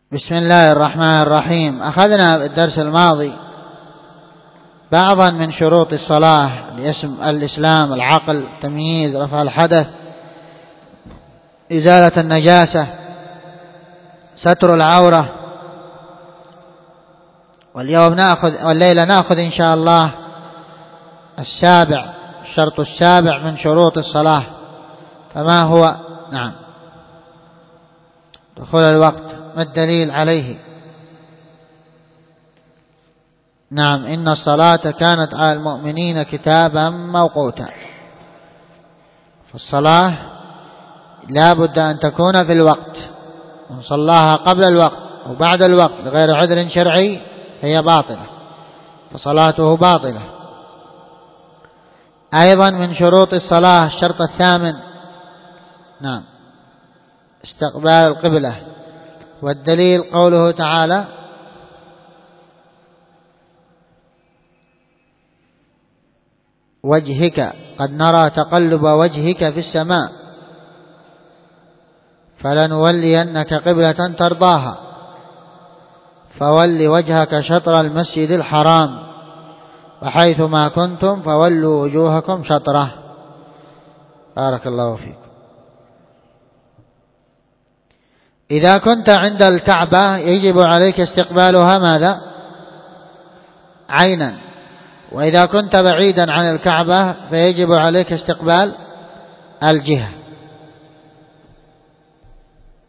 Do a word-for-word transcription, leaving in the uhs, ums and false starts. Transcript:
بسم الله الرحمن الرحيم. أخذنا الدرس الماضي بعضا من شروط الصلاة: الاسم الإسلام، العقل، تمييز، رفع الحدث، إزالة النجاسة، ستر العورة. واليوم نأخذ والليلة نأخذ إن شاء الله السابع، الشرط السابع من شروط الصلاة. فما هو؟ نعم، دخول الوقت. ما الدليل عليه؟ نعم، إن الصلاة كانت على المؤمنين كتابا موقوتا. فالصلاة لا بد أن تكون في الوقت، من صلاها قبل الوقت أو بعد الوقت لغير عذر شرعي هي باطلة، فصلاته باطلة. أيضا من شروط الصلاة الشرط الثامن، نعم، استقبال القبلة. والدليل قوله تعالى: وجهك قد نرى تقلب وجهك في السماء فلنولينك قبلة ترضاها فول وجهك شطر المسجد الحرام وحيث ما كنتم فولوا وجوهكم شطره. بارك الله فيكم. إذا كنت عند الكعبة يجب عليك استقبالها ماذا؟ عينا. وإذا كنت بعيدا عن الكعبة فيجب عليك استقبال الجهة.